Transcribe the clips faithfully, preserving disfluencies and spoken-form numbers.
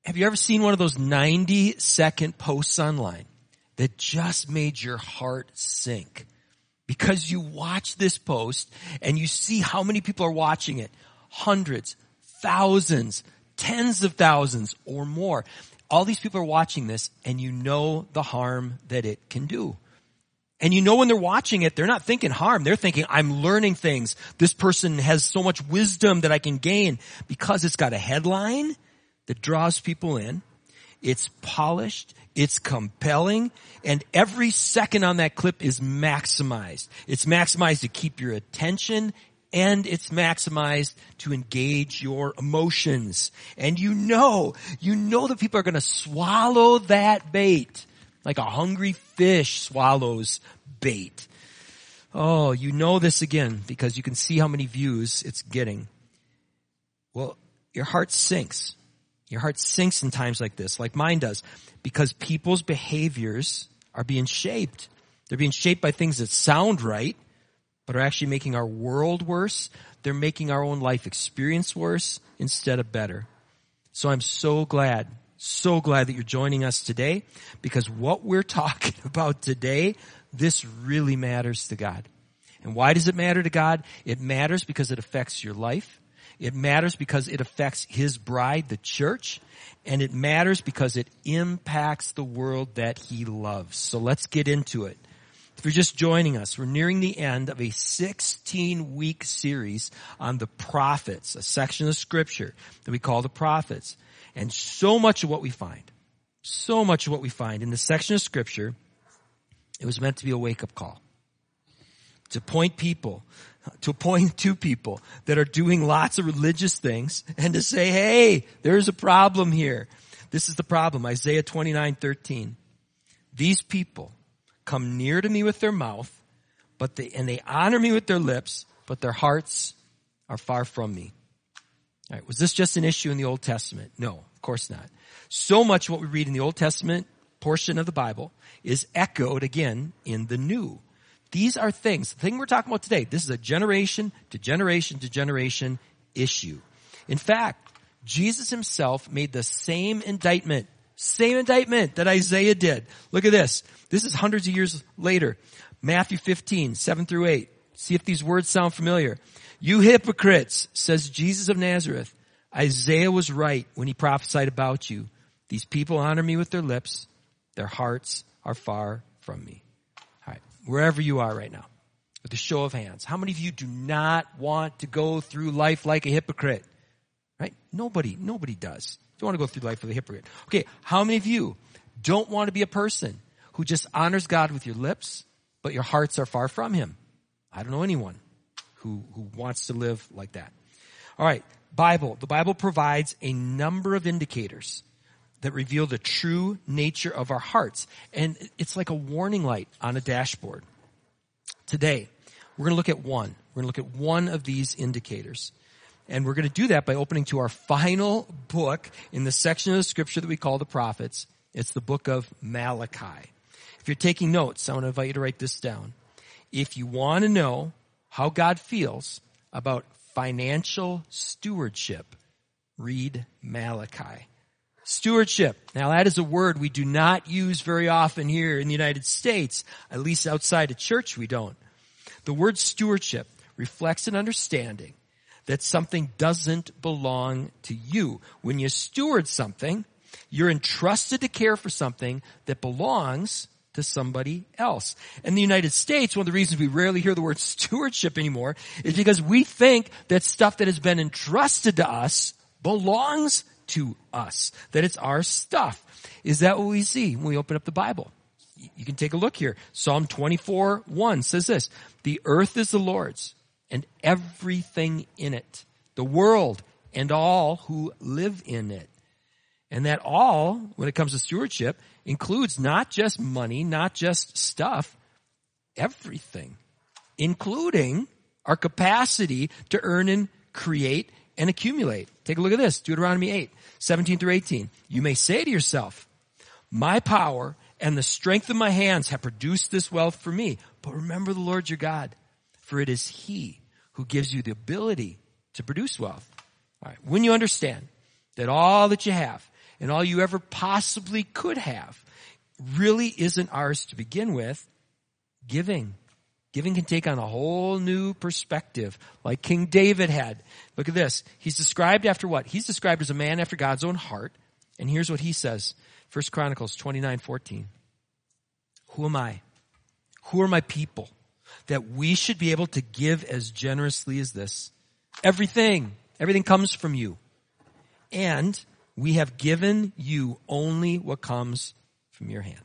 Have you ever seen one of those ninety second posts online that just made your heart sink? Because you watch this post and you see how many people are watching it. Hundreds, thousands, tens of thousands or more. All these people are watching this and you know the harm that it can do. And you know when they're watching it, they're not thinking harm. They're thinking, I'm learning things. This person has so much wisdom that I can gain because it's got a headline that draws people in. It's polished. It's compelling. And every second on that clip is maximized. It's maximized to keep your attention, and it's maximized to engage your emotions. And you know, you know that people are going to swallow that bait like a hungry fish swallows bait. Oh, you know this again because you can see how many views it's getting. Well, your heart sinks. Your heart sinks in times like this, like mine does, because people's behaviors are being shaped. They're being shaped by things that sound right, but are actually making our world worse. They're making our own life experience worse instead of better. So I'm so glad, so glad that you're joining us today, because what we're talking about today, this really matters to God. And why does it matter to God? It matters because it affects your life. It matters because it affects His bride, the church. And it matters because it impacts the world that He loves. So let's get into it. If you're just joining us, we're nearing the end of a sixteen-week series on the prophets, a section of Scripture that we call the prophets. And so much of what we find, so much of what we find in this section of Scripture, it was meant to be a wake-up call. To point people, to point to people that are doing lots of religious things and to say, hey, there's a problem here. This is the problem. Isaiah twenty-nine thirteen. These people come near to me with their mouth, but they, and they honor me with their lips, but their hearts are far from me. All right, was this just an issue in the Old Testament? No, of course not. So much of what we read in the Old Testament portion of the Bible is echoed again in the New. These are things, the thing we're talking about today, this is a generation to generation to generation issue. In fact, Jesus Himself made the same indictment, same indictment that Isaiah did. Look at this. This is hundreds of years later. Matthew fifteen, seven through eight. See if these words sound familiar. You hypocrites, says Jesus of Nazareth. Isaiah was right when he prophesied about you. These people honor me with their lips. Their hearts are far from me. All right, wherever you are right now, with a show of hands, how many of you do not want to go through life like a hypocrite? Right? Nobody, nobody does. Don't want to go through life with a hypocrite. Okay, how many of you don't want to be a person who just honors God with your lips, but your hearts are far from Him? I don't know anyone who, who wants to live like that. All right, Bible. The Bible provides a number of indicators that reveal the true nature of our hearts. And it's like a warning light on a dashboard. Today, we're going to look at one. We're going to look at one of these indicators. And we're going to do that by opening to our final book in the section of the Scripture that we call the prophets. It's the book of Malachi. If you're taking notes, I want to invite you to write this down. If you want to know how God feels about financial stewardship, read Malachi. Stewardship. Now that is a word we do not use very often here in the United States. At least outside of church we don't. The word stewardship reflects an understanding that something doesn't belong to you. When you steward something, you're entrusted to care for something that belongs to somebody else. In the United States, one of the reasons we rarely hear the word stewardship anymore is because we think that stuff that has been entrusted to us belongs to us, that it's our stuff. Is that what we see when we open up the Bible? You can take a look here. Psalm twenty-four one says this, the earth is the Lord's and everything in it, the world and all who live in it. And that all, when it comes to stewardship, includes not just money, not just stuff, everything, including our capacity to earn and create and accumulate. Take a look at this, Deuteronomy eight, seventeen through eighteen. You may say to yourself, my power and the strength of my hands have produced this wealth for me. But remember the Lord your God, for it is He who gives you the ability to produce wealth. All right. When you understand that all that you have and all you ever possibly could have really isn't ours to begin with. Giving. Giving can take on a whole new perspective, like King David had. Look at this. He's described after what? He's described as a man after God's own heart. And here's what he says. First Chronicles twenty-nine fourteen. Who am I? Who are my people that we should be able to give as generously as this? Everything. Everything comes from you. And we have given you only what comes from your hand.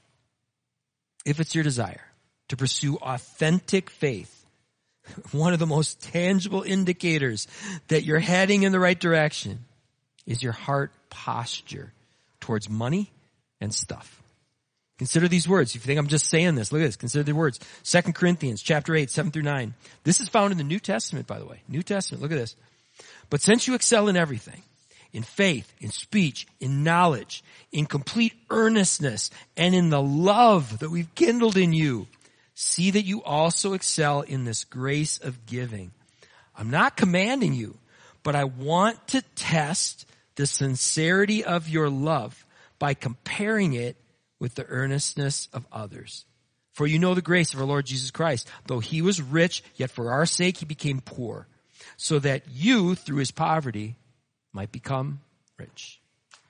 If it's your desire to pursue authentic faith, one of the most tangible indicators that you're heading in the right direction is your heart posture towards money and stuff. Consider these words. If you think I'm just saying this, look at this. Consider the words. Second Corinthians chapter eight, seven through nine. This is found in the New Testament, by the way. New Testament. Look at this. But since you excel in everything, in faith, in speech, in knowledge, in complete earnestness, and in the love that we've kindled in you, see that you also excel in this grace of giving. I'm not commanding you, but I want to test the sincerity of your love by comparing it with the earnestness of others. For you know the grace of our Lord Jesus Christ. Though he was rich, yet for our sake he became poor, so that you, through his poverty, might become rich.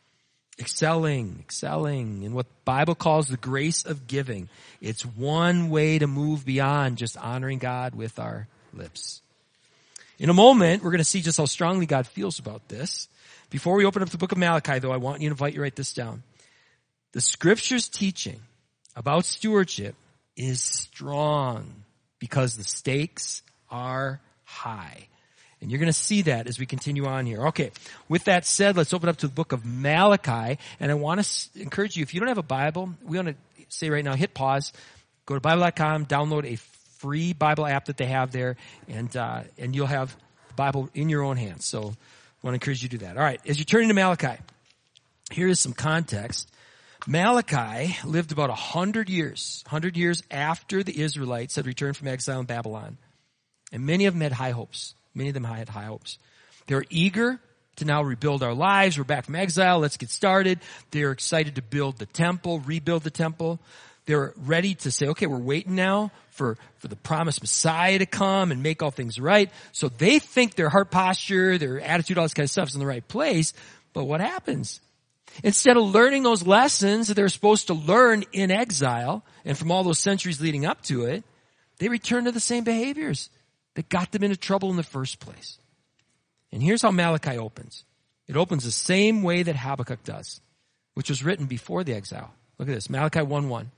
Excelling, excelling in what the Bible calls the grace of giving. It's one way to move beyond just honoring God with our lips. In a moment, we're going to see just how strongly God feels about this. Before we open up the book of Malachi, though, I want you to invite you to write this down. The Scripture's teaching about stewardship is strong because the stakes are high. And you're going to see that as we continue on here. Okay, with that said, let's open up to the book of Malachi. And I want to encourage you, if you don't have a Bible, we want to say right now, hit pause, go to Bible dot com, download a free Bible app that they have there, and uh, and you'll have the Bible in your own hands. So I want to encourage you to do that. All right, as you turn into Malachi, here is some context. Malachi lived about one hundred years, one hundred years after the Israelites had returned from exile in Babylon. And many of them had high hopes. Many of them had high hopes. They were eager to now rebuild our lives. We're back from exile. Let's get started. They're excited to build the temple, rebuild the temple. They're ready to say, okay, we're waiting now for, for the promised Messiah to come and make all things right. So they think their heart posture, their attitude, all this kind of stuff is in the right place. But what happens? Instead of learning those lessons that they're supposed to learn in exile and from all those centuries leading up to it, they return to the same behaviors that got them into trouble in the first place. And here's how Malachi opens. It opens the same way that Habakkuk does, which was written before the exile. Look at this, Malachi one one.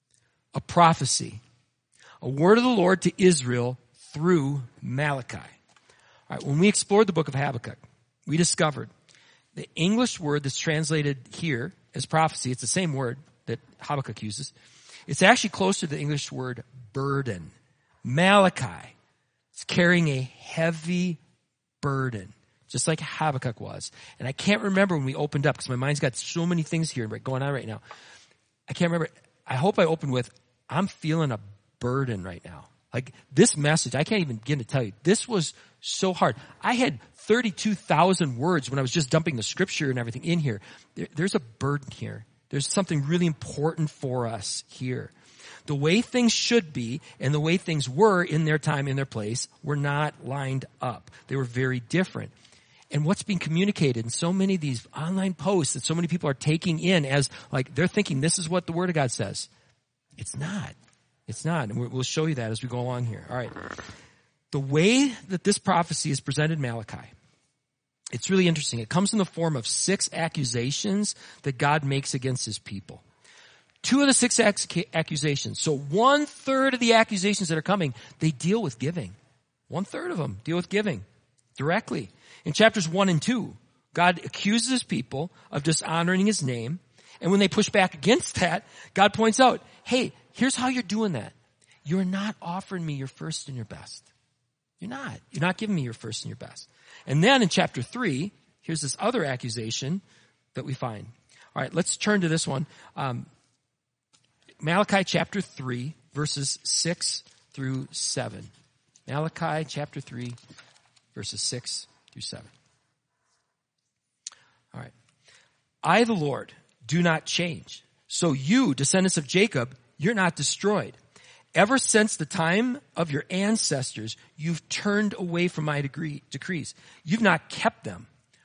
A prophecy, a word of the Lord to Israel through Malachi. All right, when we explored the book of Habakkuk, we discovered the English word that's translated here as prophecy, it's the same word that Habakkuk uses. It's actually closer to the English word burden. Malachi is carrying a heavy burden, just like Habakkuk was. And I can't remember when we opened up because my mind's got so many things here going on right now. I can't remember. I hope I opened with, I'm feeling a burden right now. Like this message, I can't even begin to tell you. This was so hard. I had thirty-two thousand words when I was just dumping the scripture and everything in here. There, there's a burden here. There's something really important for us here. The way things should be and the way things were in their time, in their place, were not lined up. They were very different. And what's being communicated in so many of these online posts that so many people are taking in as like they're thinking this is what the Word of God says. It's not. It's not. And we'll show you that as we go along here. All right. The way that this prophecy is presented in Malachi, it's really interesting. It comes in the form of six accusations that God makes against his people. Two of the six accusations. So one third of the accusations that are coming, they deal with giving. One third of them deal with giving directly. In chapters one and two, God accuses his people of dishonoring his name. And when they push back against that, God points out, hey, here's how you're doing that. You're not offering me your first and your best. You're not. You're not giving me your first and your best. And then in chapter three, here's this other accusation that we find. All right, let's turn to this one. Um, Malachi chapter three, verses six through seven. Malachi chapter three, verses six through seven. All right. I, the Lord, do not change. So you, descendants of Jacob, you're not destroyed. Ever since the time of your ancestors, you've turned away from my degree, decrees. You've not kept them.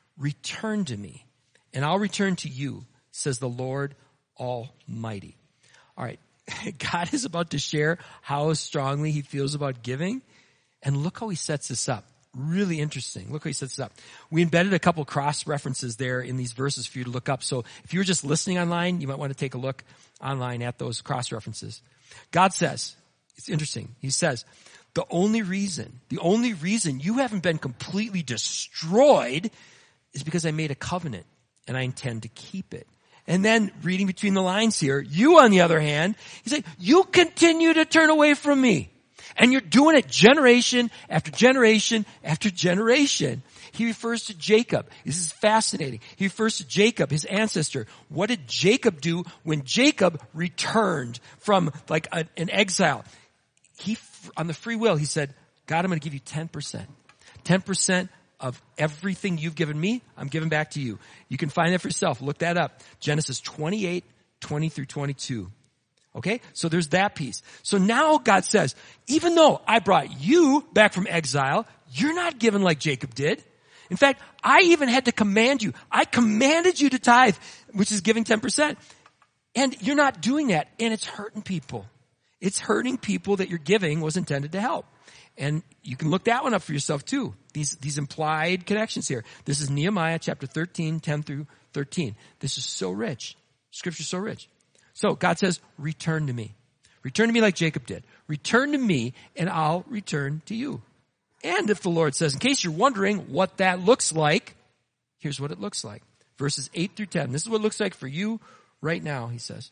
Return to me, and I'll return to you, says the Lord Almighty. All right, God is about to share how strongly he feels about giving, and look how he sets this up. Really interesting. Look how he sets this up. We embedded a couple cross references there in these verses for you to look up. So if you were just listening online, you might want to take a look online at those cross references. God says, it's interesting. He says, the only reason, the only reason you haven't been completely destroyed is because I made a covenant and I intend to keep it. And then reading between the lines here, you on the other hand, he's like, you continue to turn away from me. And you're doing it generation after generation after generation. He refers to Jacob. This is fascinating. He refers to Jacob, his ancestor. What did Jacob do when Jacob returned from like a, an exile? He, on the free will, he said, God, I'm going to give you ten percent. ten percent of everything you've given me, I'm giving back to you. You can find that for yourself. Look that up. Genesis twenty-eight, twenty through twenty-two. Okay? So there's that piece. So now God says, even though I brought you back from exile, you're not given like Jacob did. In fact, I even had to command you. I commanded you to tithe, which is giving ten percent. And you're not doing that. And it's hurting people. It's hurting people that your giving was intended to help. And you can look that one up for yourself too. These, these implied connections here. This is Nehemiah chapter thirteen, ten through thirteen. This is so rich. Scripture's so rich. So God says, return to me. Return to me like Jacob did. Return to me and I'll return to you. And if the Lord says, in case you're wondering what that looks like, here's what it looks like. Verses eight through ten. This is what it looks like for you right now, he says.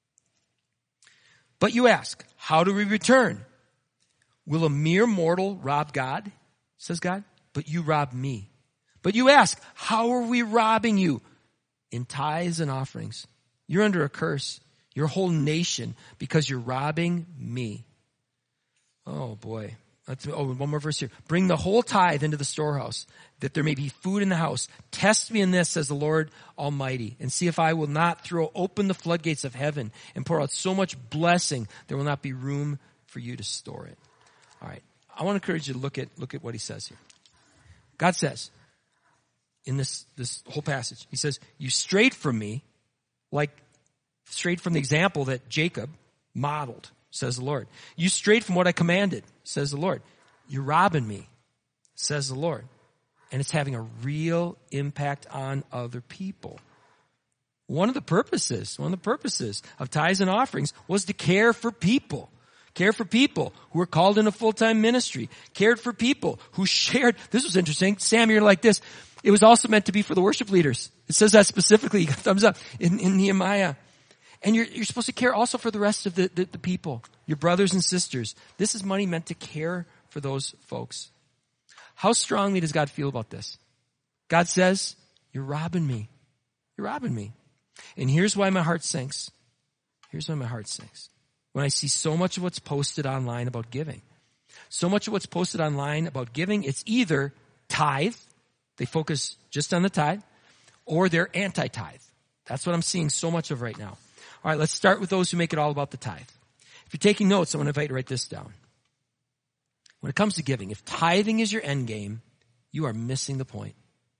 But you ask, how do we return? Will a mere mortal rob God? Says God. But you rob me. But you ask, how are we robbing you? In tithes and offerings. You're under a curse. Your whole nation, because you're robbing me. Oh boy. Let's, oh, one more verse here. Bring the whole tithe into the storehouse, that there may be food in the house. Test me in this, says the Lord Almighty, and see if I will not throw open the floodgates of heaven and pour out so much blessing there will not be room for you to store it. All right. I want to encourage you to look at, look at what he says here. God says in this, this whole passage, he says, you strayed from me like strayed from the example that Jacob modeled, says the Lord. You strayed from what I commanded, says the Lord. You're robbing me, says the Lord. And it's having a real impact on other people. One of the purposes, one of the purposes of tithes and offerings was to care for people. Care for people who were called into full-time ministry. Cared for people who shared. This was interesting. Sam, you're like this. It was also meant to be for the worship leaders. It says that specifically. Thumbs up in, in Nehemiah. And you're, you're supposed to care also for the rest of the, the, the people, your brothers and sisters. This is money meant to care for those folks. How strongly does God feel about this? God says, you're robbing me. You're robbing me. And here's why my heart sinks. Here's why my heart sinks. When I see so much of what's posted online about giving. So much of what's posted online about giving, it's either tithe, they focus just on the tithe, or they're anti-tithe. That's what I'm seeing so much of right now. All right, let's start with those who make it all about the tithe. If you're taking notes, I want to invite you to write this down. When it comes to giving, if tithing is your end game, you are missing the point.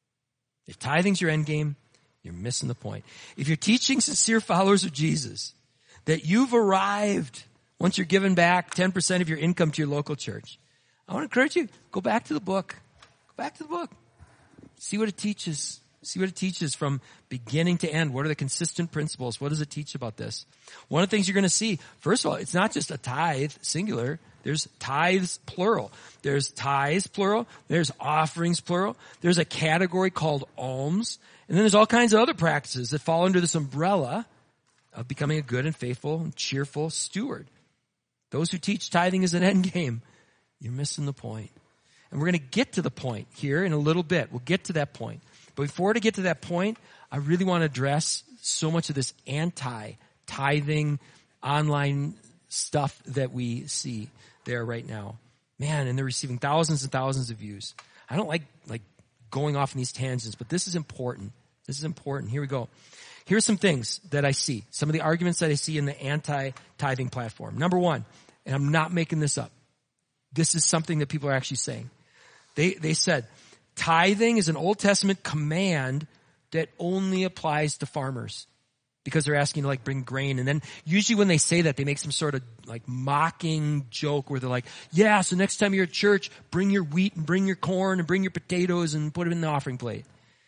If tithing's your end game, you're missing the point. If you're teaching sincere followers of Jesus that you've arrived once you're giving back ten percent of your income to your local church, I want to encourage you, go back to the book. Go back to the book. See what it teaches. See what it teaches from beginning to end. What are the consistent principles? What does it teach about this? One of the things you're going to see, first of all, it's not just a tithe, singular. There's tithes, plural. There's tithes, plural. There's offerings, plural. There's a category called alms. And then there's all kinds of other practices that fall under this umbrella of becoming a good and faithful and cheerful steward. Those who teach tithing as an end game, you're missing the point. And we're going to get to the point here in a little bit. We'll get to that point. But before to get to that point, I really want to address so much of this anti-tithing online stuff that we see there right now. Man, and they're receiving thousands and thousands of views. I don't like, like going off in these tangents, but this is important. This is important. Here we go. Here's some things that I see. Some of the arguments that I see in the anti-tithing platform. Number one, and I'm not making this up. This is something that people are actually saying. They, they said, tithing is an Old Testament command that only applies to farmers. Because they're asking to like bring grain. And then usually when they say that, they make some sort of like mocking joke where they're like, yeah, so next time you're at church, bring your wheat and bring your corn and bring your potatoes and put them in the offering plate.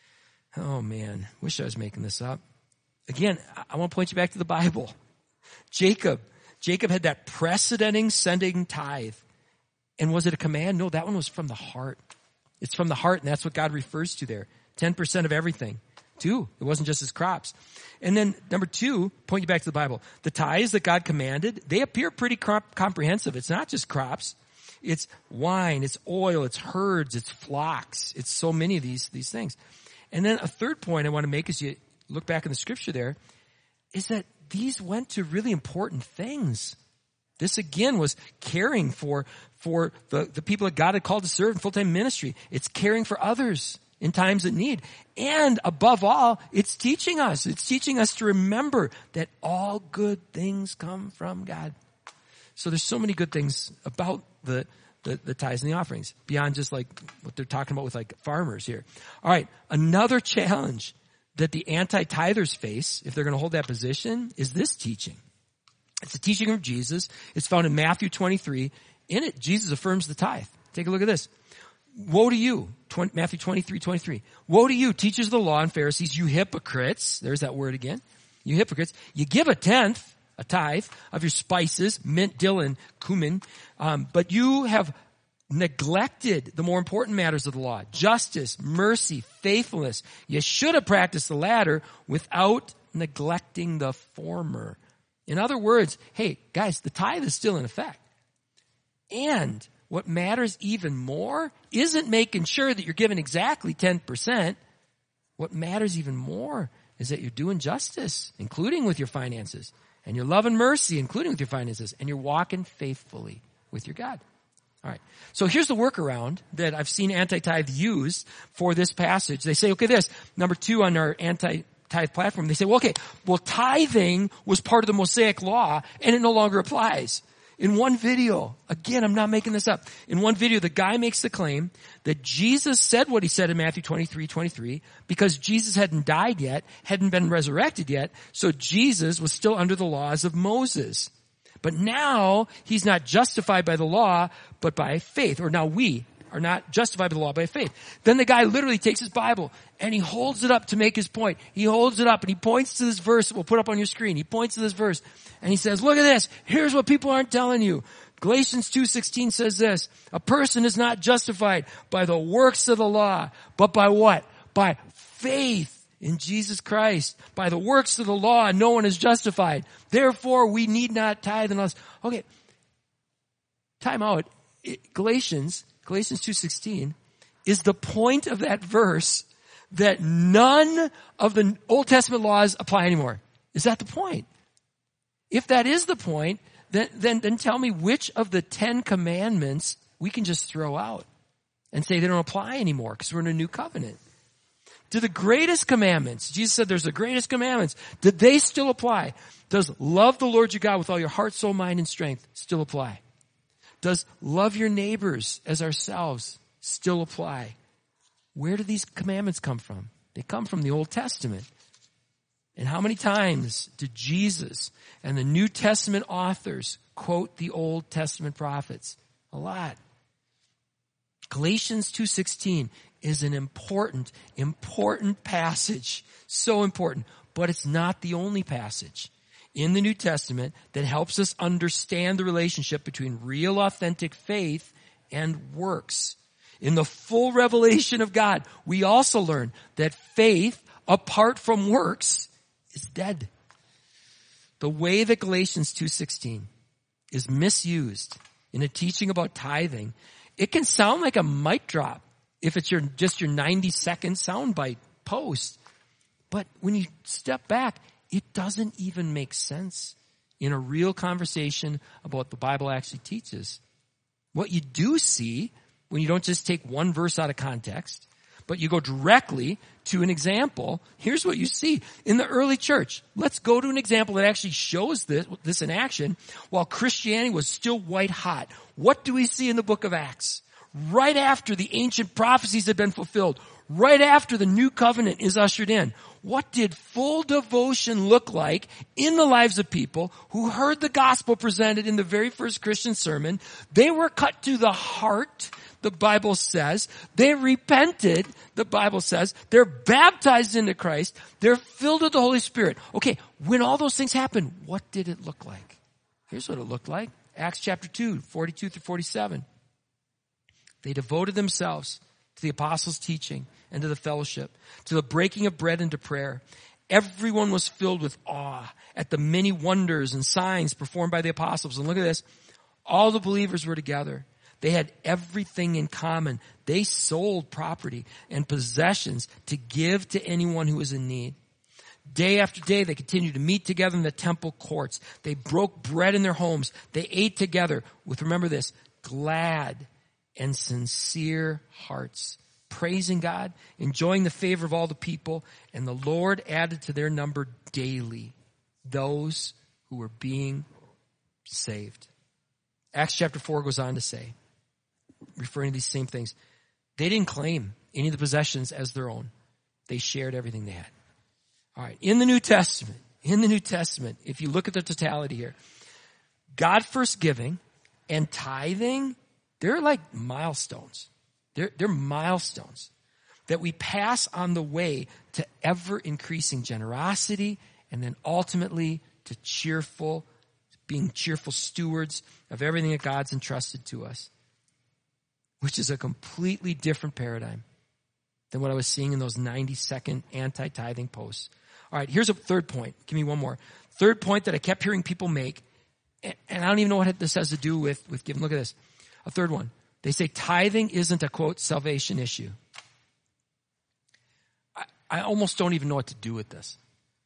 Oh man, wish I was making this up. Again, I want to point you back to the Bible. Jacob, Jacob had that precedenting sending tithe. And was it a command? No, that one was from the heart. It's from the heart, and that's what God refers to there. ten percent of everything. Two, it wasn't just his crops. And then number two, point you back to the Bible. The tithes that God commanded, they appear pretty comp- comprehensive. It's not just crops. It's wine, it's oil, it's herds, it's flocks. It's so many of these, these things. And then a third point I want to make as you look back in the scripture there is that these went to really important things. This again was caring for, for the, the people that God had called to serve in full-time ministry. It's caring for others in times of need. And above all, it's teaching us. It's teaching us to remember that all good things come from God. So there's so many good things about the, the, the tithes and the offerings beyond just like what they're talking about with like farmers here. All right. Another challenge that the anti-tithers face, if they're going to hold that position, is this teaching. It's the teaching of Jesus. It's found in Matthew twenty-three. In it, Jesus affirms the tithe. Take a look at this. Woe to you, Matthew twenty-three, twenty-three. Woe to you, teachers of the law and Pharisees, you hypocrites. There's that word again. You hypocrites. You give a tenth, a tithe, of your spices, mint, dill, and cumin, um, but you have neglected the more important matters of the law. Justice, mercy, faithfulness. You should have practiced the latter without neglecting the former. In other words, hey, guys, the tithe is still in effect. And what matters even more isn't making sure that you're giving exactly ten percent. What matters even more is that you're doing justice, including with your finances, and you're loving mercy, including with your finances, and you're walking faithfully with your God. All right. So here's the workaround that I've seen anti-tithe use for this passage. They say, okay, this, number two on our anti-tithe platform, they say, well, okay, well, tithing was part of the Mosaic law, and it no longer applies. In one video, again, I'm not making this up. In one video, the guy makes the claim that Jesus said what he said in Matthew twenty-three, twenty-three because Jesus hadn't died yet, hadn't been resurrected yet, so Jesus was still under the laws of Moses. But now, he's not justified by the law, but by faith. Or now we are not justified by the law, by faith. Then the guy literally takes his Bible and he holds it up to make his point. He holds it up and he points to this verse that we'll put up on your screen. He points to this verse and he says, look at this. Here's what people aren't telling you. Galatians two sixteen says this. A person is not justified by the works of the law, but by what? By faith in Jesus Christ. By the works of the law, no one is justified. Therefore, we need not tithe unless... Okay, time out. It, Galatians, Galatians two sixteen is the point of that verse that none of the Old Testament laws apply anymore. Is that the point? If that is the point, then, then, then tell me which of the Ten Commandments we can just throw out and say they don't apply anymore because we're in a new covenant. Do the greatest commandments, Jesus said there's the greatest commandments, did they still apply? Does love the Lord your God with all your heart, soul, mind, and strength still apply? Does love your neighbors as ourselves still apply? Where do these commandments come from? They come from the Old Testament. And how many times did Jesus and the New Testament authors quote the Old Testament prophets? A lot. Galatians two sixteen is an important, important passage. So important. But it's not the only passage in the New Testament that helps us understand the relationship between real, authentic faith and works. In the full revelation of God, we also learn that faith, apart from works, is dead. The way that Galatians two sixteen is misused in a teaching about tithing, it can sound like a mic drop if it's your just your ninety second soundbite post. But when you step back, it doesn't even make sense in a real conversation about what the Bible actually teaches. What you do see when you don't just take one verse out of context, but you go directly to an example. Here's what you see in the early church. Let's go to an example that actually shows this, this in action while Christianity was still white hot. What do we see in the book of Acts? Right after the ancient prophecies had been fulfilled, right after the new covenant is ushered in, what did full devotion look like in the lives of people who heard the gospel presented in the very first Christian sermon? They were cut to the heart, the Bible says. They repented, the Bible says. They're baptized into Christ. They're filled with the Holy Spirit. Okay, when all those things happened, what did it look like? Here's what it looked like. Acts chapter two, forty-two through forty-seven. They devoted themselves to the apostles' teaching and to the fellowship, to the breaking of bread and to prayer. Everyone was filled with awe at the many wonders and signs performed by the apostles. And look at this. All the believers were together. They had everything in common. They sold property and possessions to give to anyone who was in need. Day after day, they continued to meet together in the temple courts. They broke bread in their homes. They ate together with, remember this, glad and sincere hearts, praising God, enjoying the favor of all the people, and the Lord added to their number daily those who were being saved. Acts chapter four goes on to say, referring to these same things, they didn't claim any of the possessions as their own. They shared everything they had. All right, in the New Testament, in the New Testament, if you look at the totality here, God first giving and tithing, they're like milestones. They're, they're milestones that we pass on the way to ever-increasing generosity and then ultimately to cheerful, being cheerful stewards of everything that God's entrusted to us, which is a completely different paradigm than what I was seeing in those ninety-second anti-tithing posts. All right, here's a third point. Give me one more. Third point that I kept hearing people make, and I don't even know what this has to do with, with giving. Look at this. A third one. They say tithing isn't a, quote, salvation issue. I, I almost don't even know what to do with this.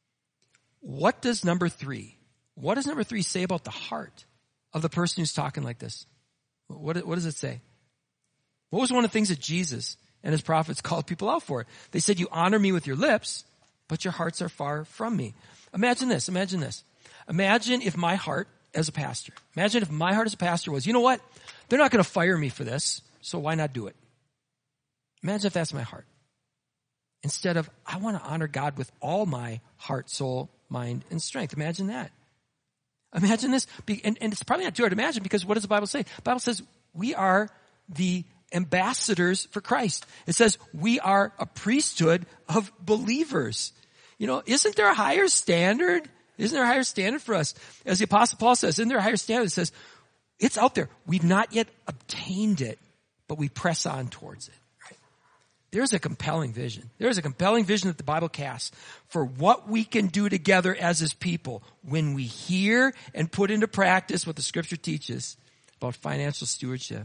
What does number three, what does number three say about the heart of the person who's talking like this? What, what does it say? What was one of the things that Jesus and his prophets called people out for? They said, you honor me with your lips, but your hearts are far from me. Imagine this, imagine this. Imagine if my heart as a pastor, imagine if my heart as a pastor was, you know what? They're not going to fire me for this, so why not do it? Imagine if that's my heart. Instead of, I want to honor God with all my heart, soul, mind, and strength. Imagine that. Imagine this. And, and it's probably not too hard to imagine because what does the Bible say? The Bible says we are the ambassadors for Christ. It says we are a priesthood of believers. You know, isn't there a higher standard? Isn't there a higher standard for us? As the Apostle Paul says, isn't there a higher standard that says, it's out there. We've not yet obtained it, but we press on towards it. Right? There's a compelling vision. There's a compelling vision that the Bible casts for what we can do together as his people when we hear and put into practice what the scripture teaches about financial stewardship.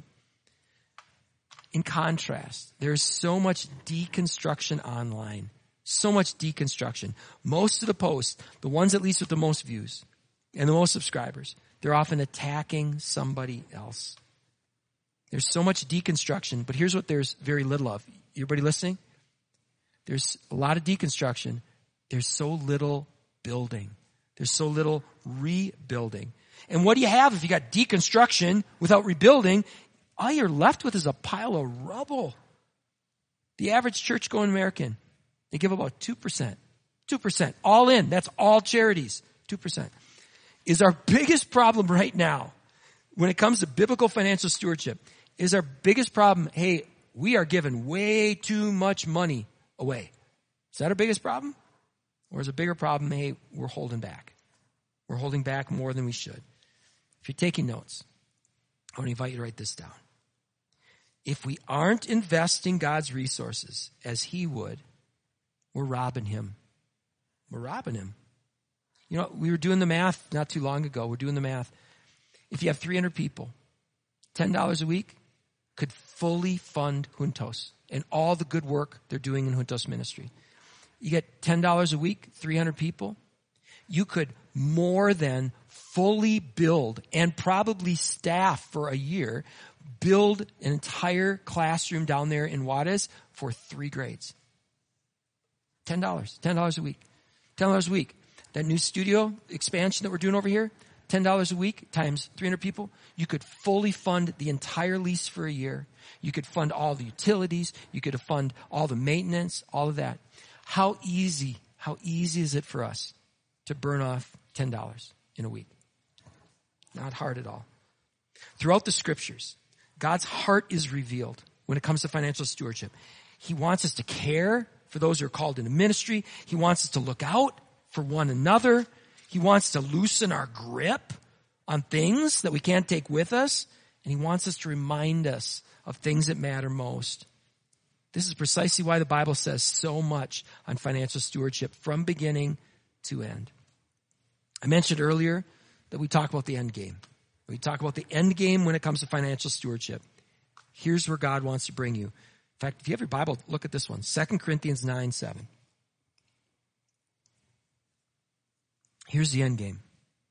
In contrast, there's so much deconstruction online. So much deconstruction. Most of the posts, the ones at least with the most views and the most subscribers, they're often attacking somebody else. There's so much deconstruction, but here's what there's very little of. Everybody listening? There's a lot of deconstruction. There's so little building. There's so little rebuilding. And what do you have if you got deconstruction without rebuilding? All you're left with is a pile of rubble. The average church-going American, they give about two percent. two percent. All in. That's all charities. two percent. Is our biggest problem right now, when it comes to biblical financial stewardship, is our biggest problem, hey, we are giving way too much money away. Is that our biggest problem? Or is a bigger problem, hey, we're holding back. We're holding back more than we should. If you're taking notes, I want to invite you to write this down. If we aren't investing God's resources as he would, we're robbing him. We're robbing him. You know, we were doing the math not too long ago. We're doing the math. If you have three hundred people, ten dollars a week could fully fund Juntos and all the good work they're doing in Juntos ministry. You get ten dollars a week, three hundred people. You could more than fully build and probably staff for a year build an entire classroom down there in Juarez for three grades. ten dollars. ten dollars a week. ten dollars a week. That new studio expansion that we're doing over here, ten dollars a week times three hundred people. You could fully fund the entire lease for a year. You could fund all the utilities. You could fund all the maintenance, all of that. How easy, how easy is it for us to burn off ten dollars in a week? Not hard at all. Throughout the scriptures, God's heart is revealed when it comes to financial stewardship. He wants us to care for those who are called into ministry. He wants us to look out for one another. He wants to loosen our grip on things that we can't take with us. And he wants us to remind us of things that matter most. This is precisely why the Bible says so much on financial stewardship from beginning to end. I mentioned earlier that we talk about the end game. We talk about the end game when it comes to financial stewardship. Here's where God wants to bring you. In fact, if you have your Bible, look at this one. Second Corinthians nine seven. Here's the end game.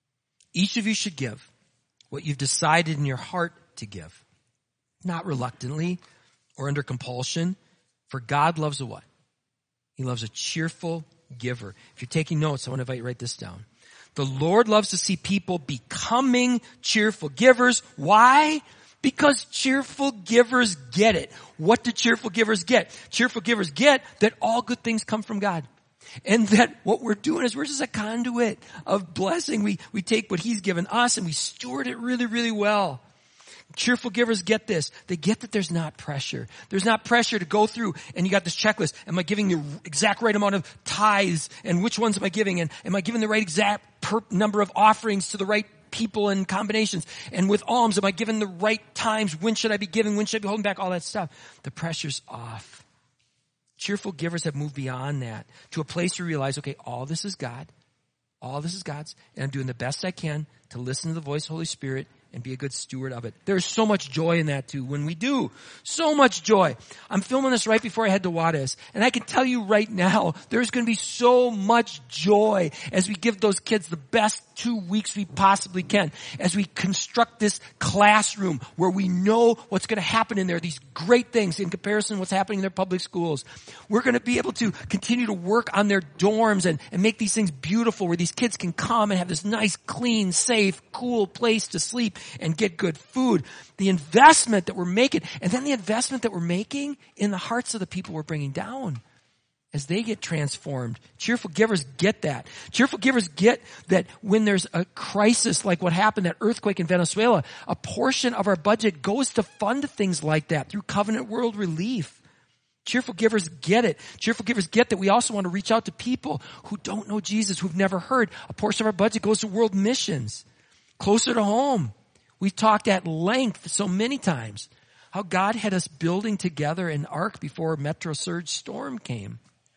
Each of you should give what you've decided in your heart to give. Not reluctantly or under compulsion. For God loves a what? He loves a cheerful giver. If you're taking notes, I want to invite you to write this down. The Lord loves to see people becoming cheerful givers. Why? Because cheerful givers get it. What do cheerful givers get? Cheerful givers get that all good things come from God. And that what we're doing is we're just a conduit of blessing. We, we take what he's given us and we steward it really, really well. Cheerful givers get this. They get that there's not pressure. There's not pressure to go through and you got this checklist. Am I giving the exact right amount of tithes? And which ones am I giving? And am I giving the right exact per number of offerings to the right people and combinations? And with alms, am I giving the right times? When should I be giving? When should I be holding back? All that stuff. The pressure's off. Cheerful givers have moved beyond that to a place where you realize, okay, all this is God. All this is God's. And I'm doing the best I can to listen to the voice of the Holy Spirit and be a good steward of it. There's so much joy in that too. When we do, so much joy. I'm filming this right before I head to Juarez. And I can tell you right now, there's going to be so much joy as we give those kids the best two weeks we possibly can. As we construct this classroom where we know what's going to happen in there. These great things in comparison to what's happening in their public schools. We're going to be able to continue to work on their dorms and, and make these things beautiful where these kids can come and have this nice, clean, safe, cool place to sleep and get good food. The investment that we're making, and then the investment that we're making in the hearts of the people we're bringing down as they get transformed. Cheerful givers get that. Cheerful givers get that when there's a crisis like what happened, that earthquake in Venezuela, a portion of our budget goes to fund things like that through Covenant World Relief. Cheerful givers get it. Cheerful givers get that we also want to reach out to people who don't know Jesus, who've never heard. A portion of our budget goes to world missions, closer to home. We've talked at length so many times how God had us building together an ark before a Metro Surge storm came.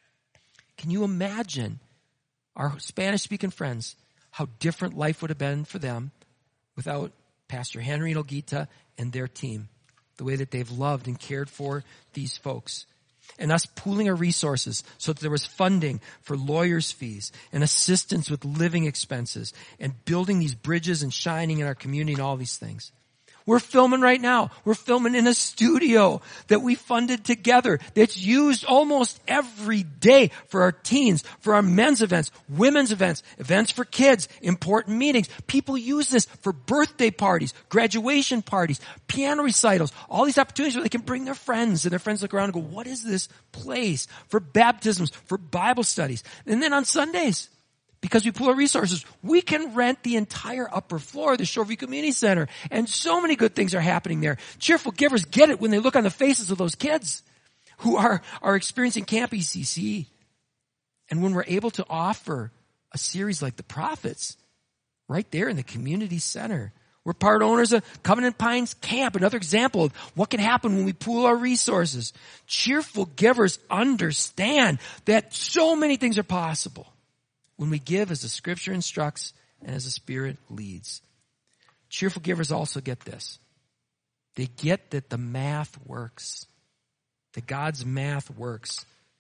Can you imagine our Spanish-speaking friends, how different life would have been for them without Pastor Henry and Olguita and their team, the way that they've loved and cared for these folks. And us pooling our resources so that there was funding for lawyers' fees and assistance with living expenses and building these bridges and shining in our community and all these things. We're filming right now. We're filming in a studio that we funded together that's used almost every day for our teens, for our men's events, women's events, events for kids, important meetings. People use this for birthday parties, graduation parties, piano recitals, all these opportunities where they can bring their friends and their friends look around and go, what is this place? For baptisms, for Bible studies. And then on Sundays, because we pool our resources, we can rent the entire upper floor of the Shoreview Community Center. And so many good things are happening there. Cheerful givers get it when they look on the faces of those kids who are, are experiencing Camp E C C. And when we're able to offer a series like The Prophets right there in the community center. We're part owners of Covenant Pines Camp, another example of what can happen when we pool our resources. Cheerful givers understand that so many things are possible when we give as the Scripture instructs and as the Spirit leads. Cheerful givers also get this. They get that the math works. That God's math works.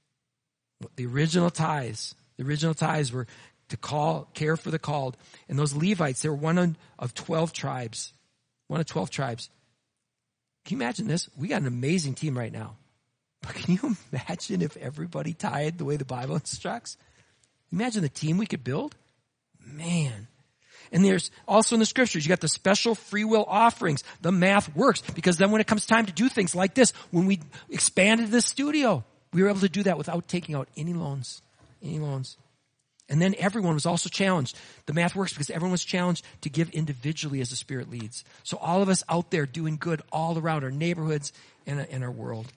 The original tithes, the original tithes were to call, care for the called. And those Levites, they were one of twelve tribes. One of twelve tribes. Can you imagine this? We got an amazing team right now. But can you imagine if everybody tithed the way the Bible instructs? Imagine the team we could build. Man. And there's also in the scriptures, you got the special free will offerings. The math works because then when it comes time to do things like this, when we expanded this studio, we were able to do that without taking out any loans, any loans. And then everyone was also challenged. The math works because everyone was challenged to give individually as the Spirit leads. So all of us out there doing good all around our neighborhoods and in our world.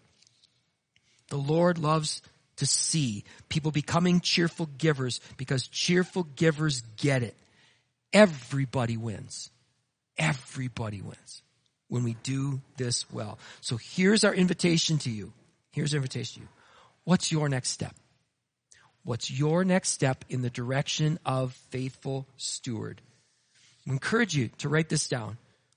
The Lord loves to see people becoming cheerful givers because cheerful givers get it. Everybody wins. Everybody wins when we do this well. So here's our invitation to you. Here's our invitation to you. What's your next step? What's your next step in the direction of faithful steward? I encourage you to write this down.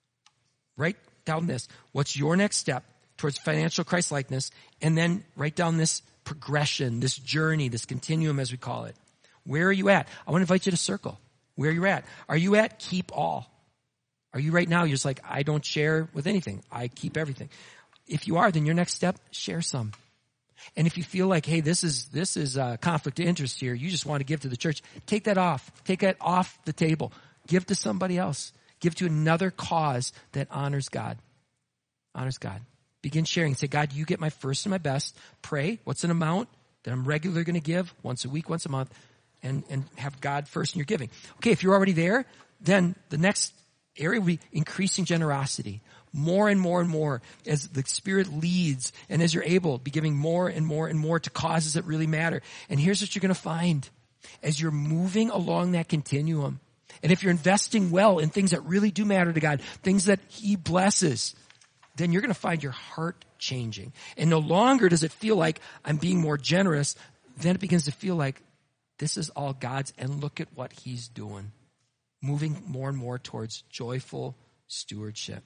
Write down this. What's your next step towards financial Christ-likeness? And then write down this progression, this journey, this continuum as we call it. Where are you at? I want to invite you to circle. Where are you at? Are you at keep all? Are you right now, you're just like, I don't share with anything. I keep everything. If you are, then your next step, share some. And if you feel like, hey, this is this is a conflict of interest here, you just want to give to the church, take that off. Take that off the table. Give to somebody else. Give to another cause that honors God. Honors God. Begin sharing. Say, God, you get my first and my best. Pray. What's an amount that I'm regularly going to give once a week, once a month, and, and have God first in your giving. Okay, if you're already there, then the next area will be increasing generosity. More and more and more as the Spirit leads and as you're able, be giving more and more and more to causes that really matter. And here's what you're going to find. As you're moving along that continuum, and if you're investing well in things that really do matter to God, things that He blesses, then you're going to find your heart changing. And no longer does it feel like I'm being more generous. Then it begins to feel like this is all God's, and look at what He's doing. Moving more and more towards joyful stewardship.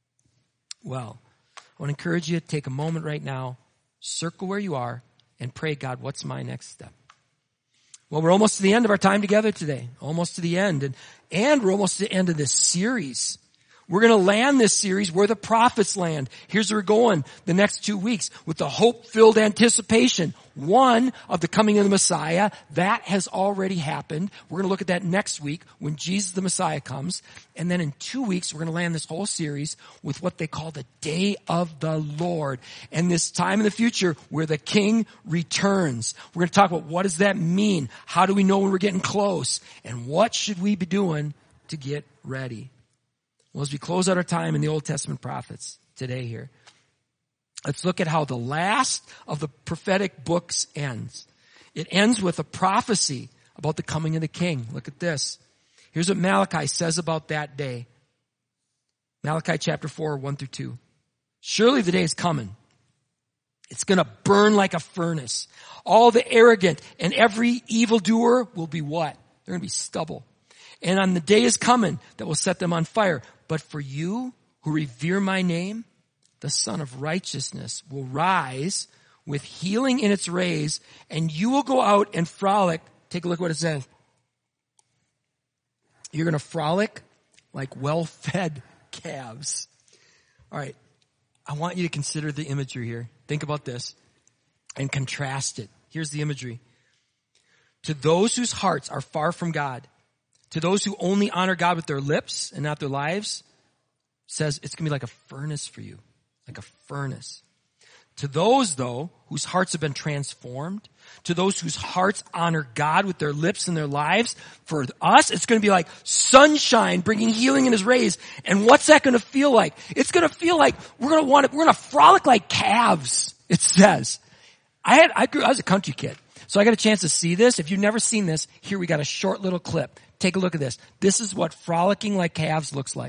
Well, I want to encourage you to take a moment right now, circle where you are, and pray, God, what's my next step? Well, we're almost to the end of our time together today. Almost to the end. And, and we're almost to the end of this series. We're going to land this series where the prophets land. Here's where we're going the next two weeks with the hope-filled anticipation. One, of the coming of the Messiah. That has already happened. We're going to look at that next week when Jesus the Messiah comes. And then in two weeks, we're going to land this whole series with what they call the Day of the Lord. And this time in the future where the King returns. We're going to talk about what does that mean? How do we know when we're getting close? And what should we be doing to get ready? Well, as we close out our time in the Old Testament prophets today here, let's look at how the last of the prophetic books ends. It ends with a prophecy about the coming of the King. Look at this. Here's what Malachi says about that day. Malachi chapter four, one through two. Surely the day is coming. It's going to burn like a furnace. All the arrogant and every evildoer will be what? They're going to be stubble. And on the day is coming that will set them on fire. But for you who revere my name, the Son of Righteousness will rise with healing in its rays, and you will go out and frolic. Take a look at what it says. You're going to frolic like well-fed calves. All right. I want you to consider the imagery here. Think about this and contrast it. Here's the imagery. To those whose hearts are far from God, to those who only honor God with their lips and not their lives, says it's going to be like a furnace for you. Like a furnace. To those, though, whose hearts have been transformed, to those whose hearts honor God with their lips and their lives, for us, it's going to be like sunshine bringing healing in His rays. And what's that going to feel like? It's going to feel like we're going to want to, we're going to frolic like calves, it says. I had, I grew, I was a country kid. So I got a chance to see this. If you've never seen this, here we got a short little clip. Take a look at this. This is what frolicking like calves looks like.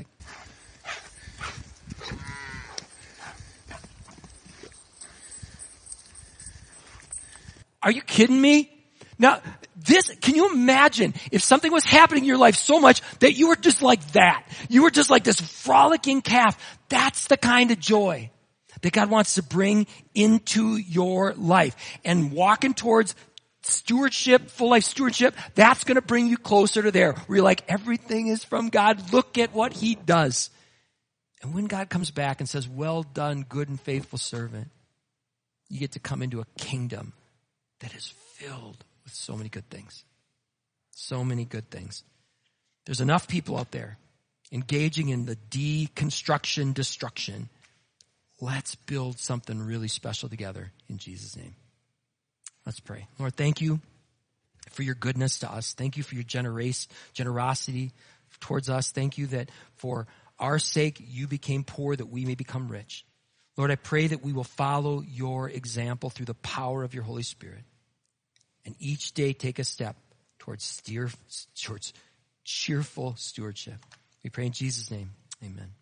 Are you kidding me? Now, this, can you imagine if something was happening in your life so much that you were just like that? You were just like this frolicking calf. That's the kind of joy that God wants to bring into your life. And walking towards stewardship, full life stewardship, that's going to bring you closer to there. Where you're like, everything is from God. Look at what He does. And when God comes back and says, well done, good and faithful servant, you get to come into a kingdom that is filled with so many good things. So many good things. There's enough people out there engaging in the deconstruction, destruction. Let's build something really special together in Jesus' name. Let's pray. Lord, thank you for your goodness to us. Thank you for your generous, generosity towards us. Thank you that for our sake, you became poor that we may become rich. Lord, I pray that we will follow your example through the power of your Holy Spirit. And each day take a step towards, steer, towards cheerful stewardship. We pray in Jesus' name. Amen.